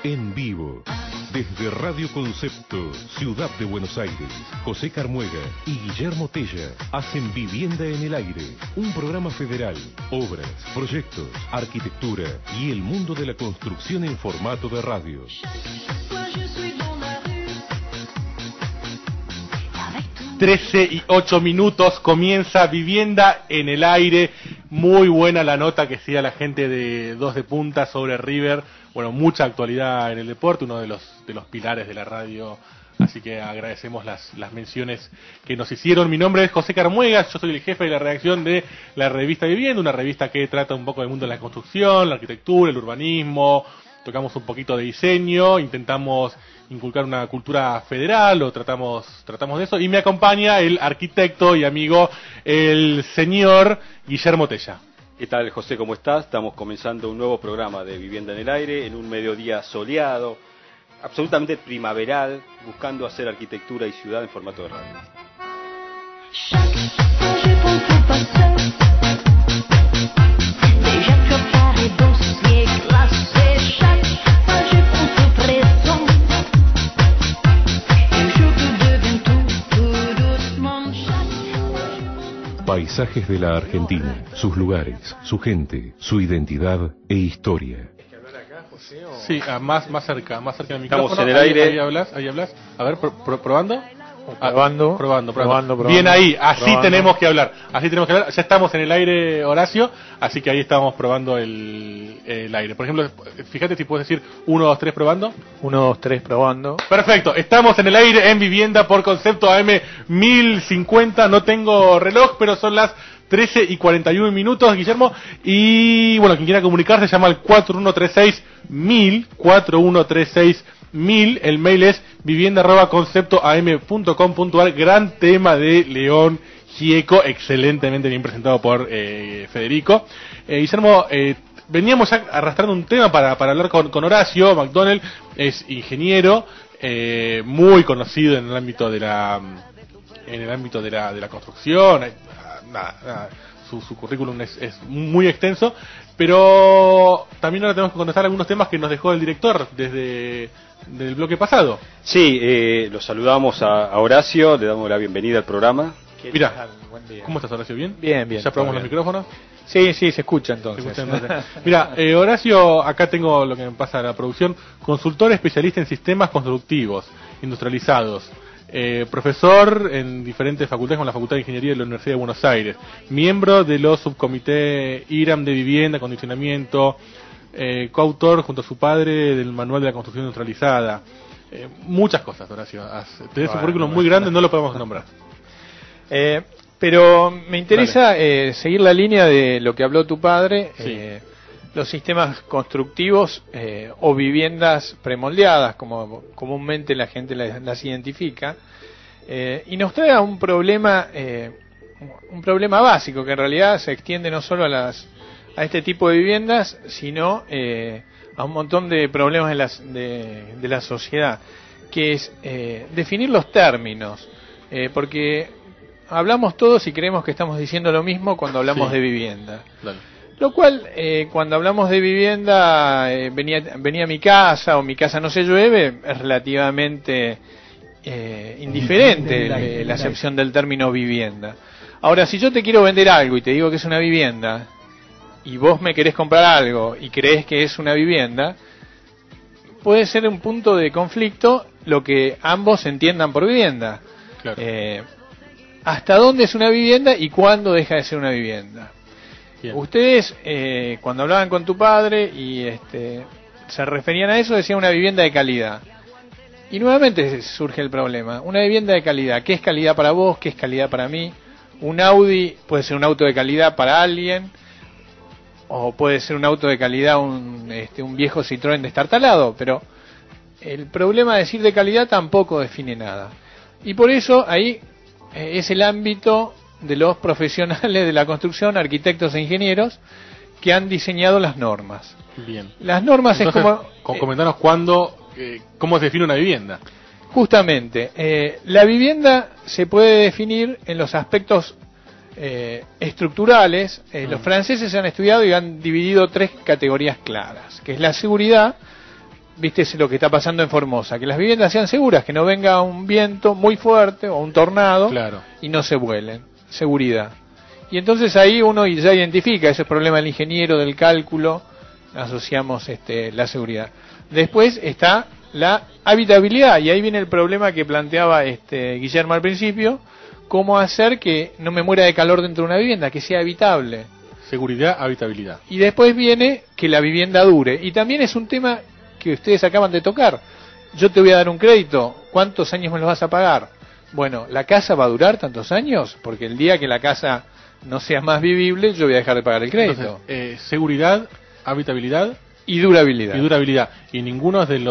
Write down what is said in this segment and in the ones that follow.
En vivo, desde Radio Concepto, Ciudad de Buenos Aires, José Carmuega y Guillermo Tella hacen Vivienda en el Aire, un programa federal, obras, proyectos, arquitectura y el mundo de la construcción en formato de radio. 13:08 comienza Vivienda en el Aire. Muy buena la nota que hacía la gente de Dos de Punta sobre River. Bueno, mucha actualidad en el deporte, uno de los pilares de la radio. Así que agradecemos las menciones que nos hicieron. Mi nombre es José Carmuega, yo soy el jefe de la redacción de la revista Vivienda, una revista que trata un poco del mundo de la construcción, la arquitectura, el urbanismo. Tocamos un poquito de diseño, intentamos inculcar una cultura federal, o tratamos de eso, y me acompaña el arquitecto y amigo, el señor Guillermo Tella. ¿Qué tal, José? ¿Cómo estás? Estamos comenzando un nuevo programa de Vivienda en el Aire, en un mediodía soleado, absolutamente primaveral, buscando hacer arquitectura y ciudad en formato de radio. Paisajes de la Argentina, sus lugares, su gente, su identidad e historia. Sí, más cerca del micrófono. Estamos en el aire. Ahí hablas. A ver, probando. Probando. Bien ahí, así tenemos que hablar. Ya estamos en el aire, Horacio, así que ahí estamos probando el aire. Por ejemplo, fíjate si puedes decir 1, 2, 3 probando. 1, 2, 3 probando. Perfecto, estamos en el aire en Vivienda por Concepto AM 1050. No tengo reloj, pero son las 13:41, Guillermo. Y bueno, quien quiera comunicarse llama al 4136-1000, 4136-1000. El mail es vivienda@conceptoam.com.ar. Gran tema de León Gieco, excelentemente bien presentado por Federico. Guillermo, veníamos ya arrastrando un tema para hablar con Horacio McDonald. Es ingeniero, muy conocido en el ámbito de la construcción. Su currículum es muy extenso, pero también ahora tenemos que contestar algunos temas que nos dejó el director desde el bloque pasado. Sí, los saludamos a Horacio, le damos la bienvenida al programa. Mira, ¿cómo estás, Horacio? ¿Bien? Bien. ¿Ya probamos los micrófonos? Sí, se escucha entonces. Mira, Horacio, acá tengo lo que me pasa de la producción, consultor especialista en sistemas constructivos industrializados. Profesor en diferentes facultades, como la Facultad de Ingeniería de la Universidad de Buenos Aires, miembro de los subcomités IRAM de vivienda, acondicionamiento, coautor junto a su padre del Manual de la Construcción Industrializada. Muchas cosas, Horacio. Tenés un currículum muy grande, no lo podemos nombrar. Pero me interesa seguir la línea de lo que habló tu padre. Sí. Los sistemas constructivos o viviendas premoldeadas, como comúnmente la gente las identifica, y nos trae un problema básico que en realidad se extiende no solo a este tipo de viviendas, sino a un montón de problemas de la sociedad, que es definir los términos, porque hablamos todos y creemos que estamos diciendo lo mismo cuando hablamos de vivienda. Claro. Lo cual, cuando hablamos de vivienda, venía a mi casa o mi casa no se llueve, es relativamente indiferente la acepción del término vivienda. Ahora, si yo te quiero vender algo y te digo que es una vivienda, y vos me querés comprar algo y crees que es una vivienda, puede ser un punto de conflicto lo que ambos entiendan por vivienda. Claro. ¿Hasta dónde es una vivienda y cuándo deja de ser una vivienda? Bien. Ustedes, cuando hablaban con tu padre y se referían a eso, decían una vivienda de calidad. Y nuevamente surge el problema. Una vivienda de calidad. ¿Qué es calidad para vos? ¿Qué es calidad para mí? Un Audi puede ser un auto de calidad para alguien, o puede ser un auto de calidad, un viejo Citroën destartalado, pero el problema de decir de calidad tampoco define nada. Y por eso ahí es el ámbito de los profesionales de la construcción, arquitectos e ingenieros, que han diseñado las normas. Bien. Las normas. Entonces, es como... Comentanos cómo se define una vivienda. Justamente, la vivienda se puede definir en los aspectos estructurales. Los franceses han estudiado y han dividido 3 categorías claras, que es la seguridad, viste lo que está pasando en Formosa, que las viviendas sean seguras, que no venga un viento muy fuerte o un tornado Claro. y no se vuelen. Seguridad. Y entonces ahí uno ya identifica ese problema del ingeniero, del cálculo, asociamos la seguridad. Después está la habitabilidad, y ahí viene el problema que planteaba Guillermo al principio, cómo hacer que no me muera de calor dentro de una vivienda, que sea habitable. Seguridad, habitabilidad. Y después viene que la vivienda dure. Y también es un tema que ustedes acaban de tocar. Yo te voy a dar un crédito, ¿cuántos años me lo vas a pagar? Bueno, ¿la casa va a durar tantos años? Porque el día que la casa no sea más vivible, yo voy a dejar de pagar el crédito. Entonces, seguridad, habitabilidad Y durabilidad. y durabilidad. Y ninguno de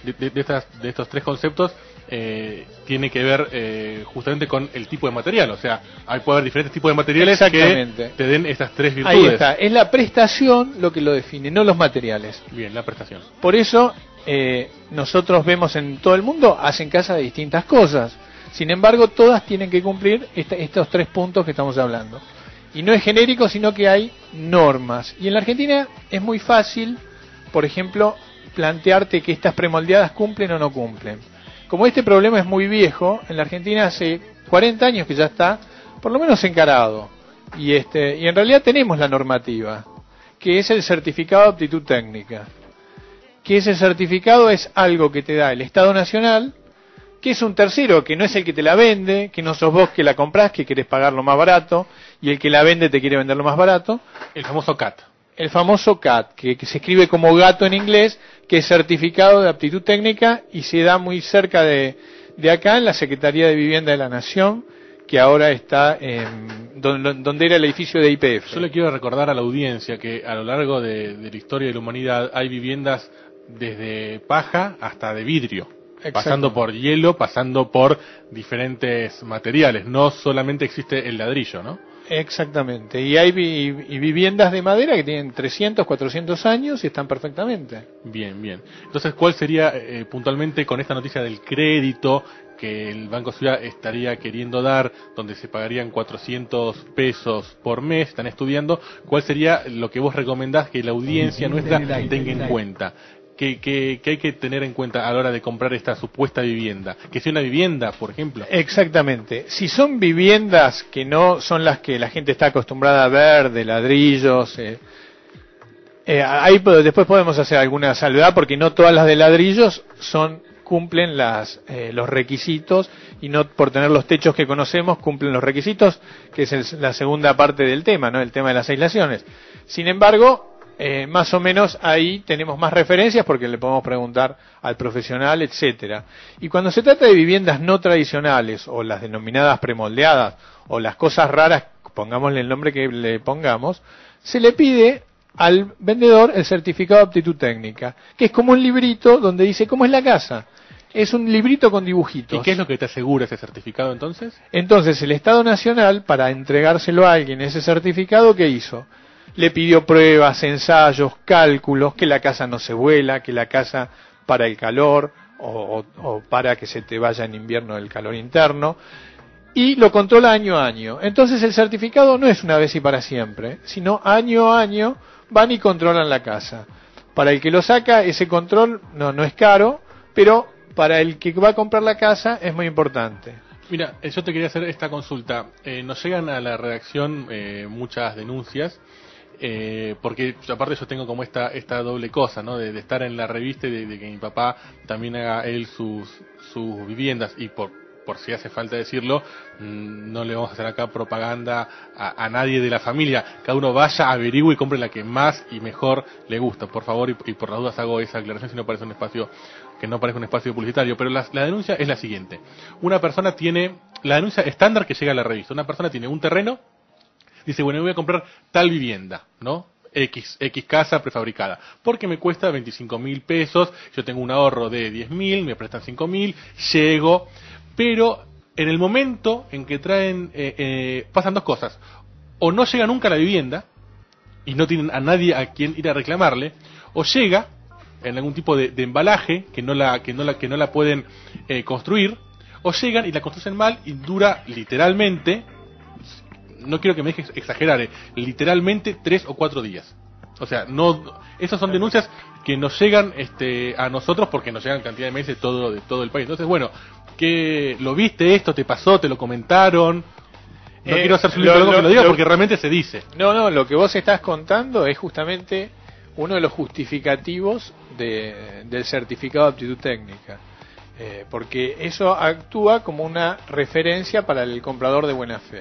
estos tres conceptos tiene que ver justamente con el tipo de material. O sea, puede haber diferentes tipos de materiales Exactamente. que te den estas tres virtudes. Ahí está, es la prestación lo que lo define, no los materiales. Bien, la prestación. Por eso nosotros vemos en todo el mundo, hacen casas de distintas cosas. Sin embargo, todas tienen que cumplir estos 3 puntos que estamos hablando. Y no es genérico, sino que hay normas. Y en la Argentina es muy fácil, por ejemplo, plantearte que estas premoldeadas cumplen o no cumplen. Como este problema es muy viejo, en la Argentina hace 40 años que ya está, por lo menos encarado. Y en realidad tenemos la normativa, que es el certificado de aptitud técnica. Que ese certificado es algo que te da el Estado Nacional, que es un tercero, que no es el que te la vende, que no sos vos que la comprás, que querés pagar lo más barato, y el que la vende te quiere vender lo más barato. El famoso CAT. El famoso CAT, que se escribe como gato en inglés, que es certificado de aptitud técnica y se da muy cerca de acá en la Secretaría de Vivienda de la Nación, que ahora está donde era el edificio de YPF. Yo le quiero recordar a la audiencia que a lo largo de la historia de la humanidad hay viviendas desde paja hasta de vidrio. Pasando por hielo, pasando por diferentes materiales. No solamente existe el ladrillo, ¿no? Exactamente. Y hay viviendas de madera que tienen 300, 400 años y están perfectamente. Bien, bien. Entonces, ¿cuál sería puntualmente con esta noticia del crédito que el Banco Ciudad estaría queriendo dar, donde se pagarían 400 pesos por mes? Están estudiando. ¿Cuál sería lo que vos recomendás que la audiencia nuestra tenga en cuenta? Que hay que tener en cuenta a la hora de comprar esta supuesta vivienda? Que sea una vivienda, por ejemplo. Exactamente. Si son viviendas que no son las que la gente está acostumbrada a ver, de ladrillos, ahí después podemos hacer alguna salvedad, porque no todas las de ladrillos cumplen los requisitos, y no por tener los techos que conocemos cumplen los requisitos, que es la segunda parte del tema, ¿no? El tema de las aislaciones. Sin embargo, más o menos ahí tenemos más referencias porque le podemos preguntar al profesional, etcétera. Y cuando se trata de viviendas no tradicionales, o las denominadas premoldeadas, o las cosas raras, pongámosle el nombre que le pongamos, se le pide al vendedor el certificado de aptitud técnica, que es como un librito donde dice cómo es la casa. Es un librito con dibujitos. ¿Y qué es lo que te asegura ese certificado entonces? Entonces el Estado Nacional, para entregárselo a alguien ese certificado, ¿qué hizo? Le pidió pruebas, ensayos, cálculos, que la casa no se vuela, que la casa para el calor o para que se te vaya en invierno el calor interno, y lo controla año a año. Entonces el certificado no es una vez y para siempre, sino año a año van y controlan la casa. Para el que lo saca, ese control no es caro, pero para el que va a comprar la casa es muy importante. Mira, yo te quería hacer esta consulta. Nos llegan a la redacción muchas denuncias, porque aparte yo tengo como esta doble cosa, ¿no? De estar en la revista y de que mi papá también haga él sus viviendas, y por si hace falta decirlo, no le vamos a hacer acá propaganda a nadie de la familia. Cada uno vaya, averigüe y compre la que más y mejor le gusta, por favor, y por las dudas hago esa aclaración si no parece un espacio, que no parezca un espacio publicitario. Pero la denuncia es la siguiente: una persona tiene, la denuncia estándar que llega a la revista, una persona tiene un terreno, dice, bueno, voy a comprar tal vivienda, ¿no? X casa prefabricada, porque me cuesta 25.000 pesos, yo tengo un ahorro de 10.000, me prestan 5.000, llego, pero en el momento en que traen, pasan dos cosas: o no llega nunca a la vivienda, y no tienen a nadie a quien ir a reclamarle, o llega en algún tipo de embalaje que no la pueden construir, o llegan y la construyen mal y dura literalmente, no quiero que me dejes exagerar, literalmente 3 o 4 días. O sea, no, esas son denuncias que nos llegan a nosotros porque nos llegan cantidad de mails de todo el país. Entonces, bueno, ¿qué lo viste esto? ¿Te pasó? ¿Te lo comentaron? No quiero hacer su libro que lo diga porque realmente se dice. No, lo que vos estás contando es justamente uno de los justificativos del certificado de aptitud técnica. Porque eso actúa como una referencia para el comprador de buena fe.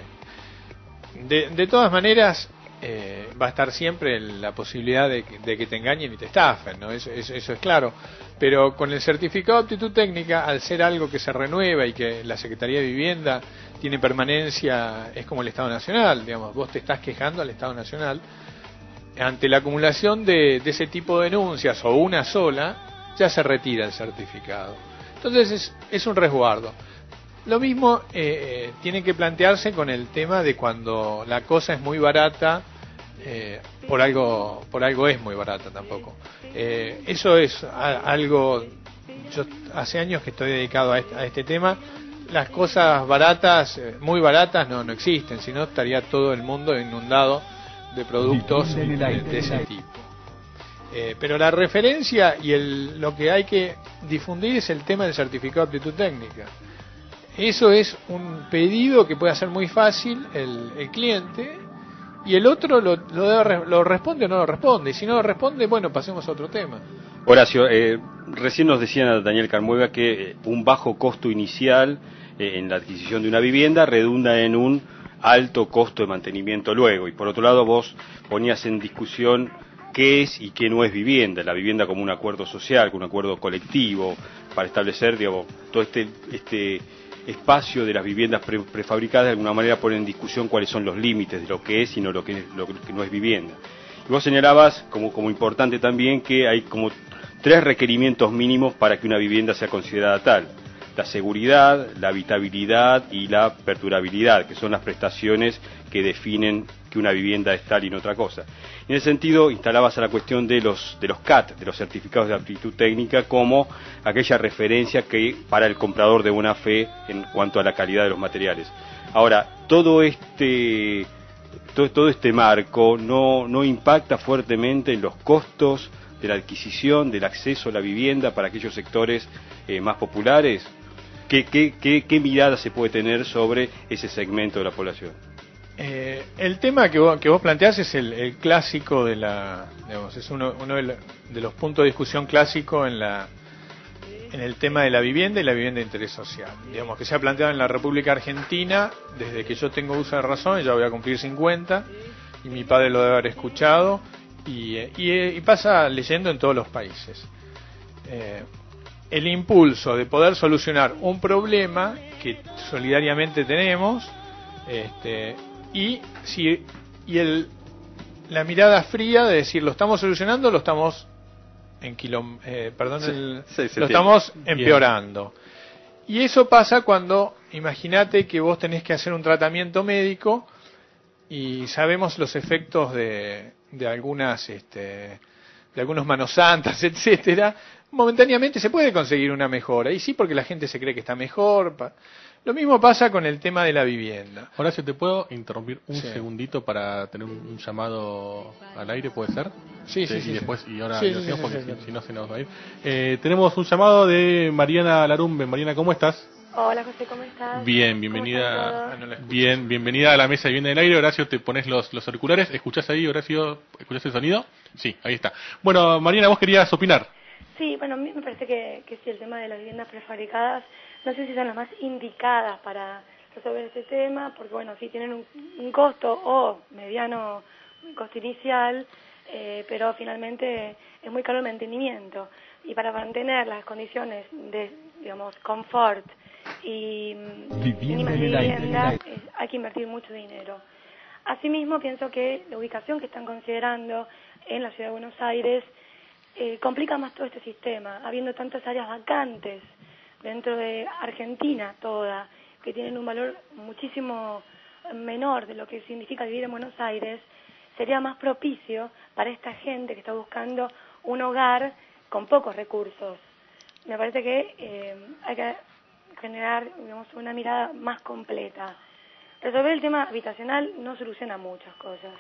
De todas maneras, va a estar siempre la posibilidad de que te engañen y te estafen, ¿no? Eso es claro. Pero con el certificado de aptitud técnica, al ser algo que se renueva y que la Secretaría de Vivienda tiene permanencia, es como el Estado Nacional, digamos, vos te estás quejando al Estado Nacional, ante la acumulación de ese tipo de denuncias o una sola, ya se retira el certificado. Entonces es un resguardo. Lo mismo tiene que plantearse con el tema de cuando la cosa es muy barata, por algo es muy barata tampoco. Eso es algo, yo hace años que estoy dedicado a este tema. Las cosas baratas, muy baratas no existen, si no estaría todo el mundo inundado de productos de ese tipo. Pero la referencia y lo que hay que difundir es el tema del certificado de aptitud técnica. Eso es un pedido que puede hacer muy fácil el cliente, y el otro lo responde o no lo responde, y si no lo responde, bueno, pasemos a otro tema. Horacio, recién nos decía Daniel Carmuega que un bajo costo inicial en la adquisición de una vivienda redunda en un alto costo de mantenimiento luego, y por otro lado vos ponías en discusión qué es y qué no es vivienda, la vivienda como un acuerdo social, como un acuerdo colectivo, para establecer, digamos, todo este espacio de las viviendas prefabricadas. De alguna manera pone en discusión cuáles son los límites de lo que es y no lo que no es vivienda. Y vos señalabas como importante también que hay como 3 requerimientos mínimos para que una vivienda sea considerada tal: la seguridad, la habitabilidad y la perdurabilidad, que son las prestaciones que definen que una vivienda es tal y no otra cosa. En ese sentido, instalabas a la cuestión de los CAT, de los certificados de aptitud técnica, como aquella referencia que para el comprador de buena fe en cuanto a la calidad de los materiales. Ahora, todo este marco no impacta fuertemente en los costos de la adquisición, del acceso a la vivienda para aquellos sectores más populares. ¿Qué mirada se puede tener sobre ese segmento de la población? El tema que vos planteás es el clásico digamos, es uno de los puntos de discusión clásico en el tema de la vivienda y la vivienda de interés social. Digamos que se ha planteado en la República Argentina desde que yo tengo uso de razón, ya voy a cumplir 50, y mi padre lo debe haber escuchado, y pasa leyendo en todos los países. El impulso de poder solucionar un problema que solidariamente tenemos, la mirada fría de decir lo estamos solucionando, lo estamos lo estamos empeorando. Y eso pasa cuando, imagínate que vos tenés que hacer un tratamiento médico y sabemos los efectos de algunas de algunos manos santas, etcétera. Momentáneamente se puede conseguir una mejora, y sí, porque la gente se cree que está mejor. Lo mismo pasa con el tema de la vivienda. Horacio, ¿te puedo interrumpir un segundito para tener un llamado al aire? ¿Puede ser? Sí. Y después, y ahora Sí, porque si no se nos va a ir. Tenemos un llamado de Mariana Larumbe. Mariana, ¿cómo estás? Hola, José, ¿cómo estás? Bien, bienvenida. Bienvenida a la mesa de Vivienda en el Aire. Horacio, te pones los auriculares. ¿Escuchás ahí, Horacio? ¿Escuchás el sonido? Sí, ahí está. Bueno, Mariana, vos querías opinar. Sí, bueno, a mí me parece que sí, el tema de las viviendas prefabricadas, no sé si son las más indicadas para resolver este tema, porque bueno, sí tienen un costo o mediano costo inicial, pero finalmente es muy caro el mantenimiento, y para mantener las condiciones de, digamos, confort y mínimas de vivienda hay que invertir mucho dinero. Asimismo, pienso que la ubicación que están considerando en la ciudad de Buenos Aires complica más todo este sistema, habiendo tantas áreas vacantes dentro de Argentina toda, que tienen un valor muchísimo menor de lo que significa vivir en Buenos Aires. Sería más propicio para esta gente que está buscando un hogar con pocos recursos. Me parece que hay que generar, digamos, una mirada más completa. Resolver el tema habitacional no soluciona muchas cosas,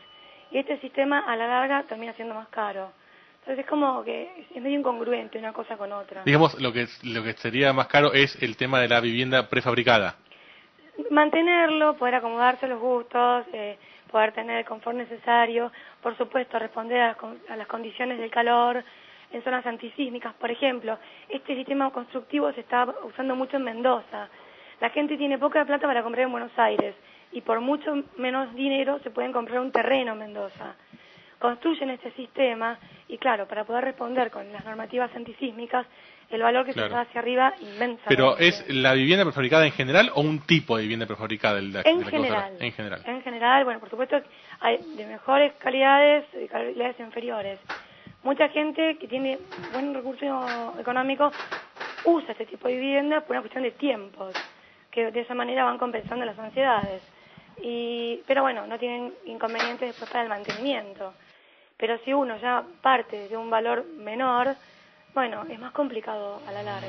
y este sistema a la larga termina siendo más caro. Entonces es como que es medio incongruente una cosa con otra. Digamos, lo que sería más caro es el tema de la vivienda prefabricada. Mantenerlo, poder acomodarse a los gustos, poder tener el confort necesario, por supuesto responder a las condiciones del calor en zonas antisísmicas. Por ejemplo, este sistema constructivo se está usando mucho en Mendoza. La gente tiene poca plata para comprar en Buenos Aires y por mucho menos dinero se pueden comprar un terreno en Mendoza. Construyen este sistema y claro, para poder responder con las normativas antisísmicas, el valor que se va hacia arriba inmensamente. ¿Pero es la vivienda prefabricada en general o un tipo de vivienda prefabricada? En general. En general, bueno, por supuesto hay de mejores calidades y calidades inferiores. Mucha gente que tiene buen recurso económico usa este tipo de vivienda por una cuestión de tiempos, que de esa manera van compensando las ansiedades. Pero bueno, no tienen inconvenientes después para el mantenimiento. Pero si uno ya parte de un valor menor, bueno, es más complicado a la larga.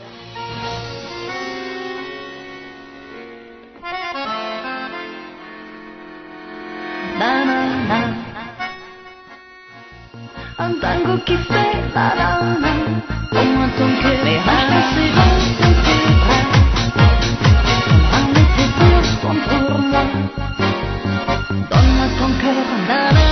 Un tango qui fait la la la, donne-moi ton cœur, mais reste dans tes bras. Allez tes pour moi, donne-moi ton cœur, la la.